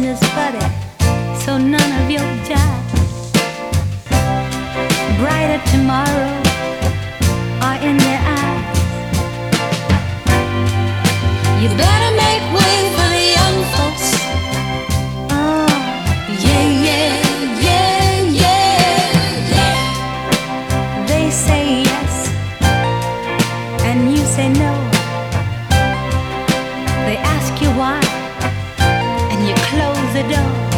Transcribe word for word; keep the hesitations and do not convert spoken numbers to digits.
just buddy, so none of your jive. Brighter tomorrow are in their eyes. You better make way for the young folks. Oh, yeah, yeah, yeah, yeah, yeah. They say yes, and you say no. They ask you why, and you close the door.